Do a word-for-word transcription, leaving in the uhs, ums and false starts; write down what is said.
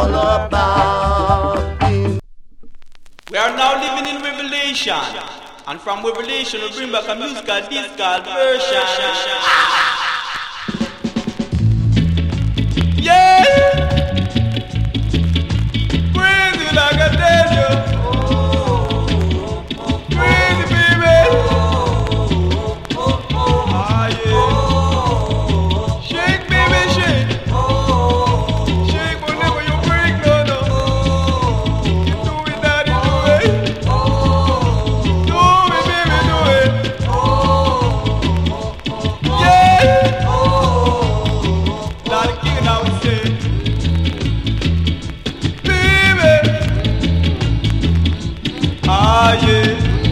all about him. We are now living in Revelation, and from Revelation we bring back a musical disc called Version.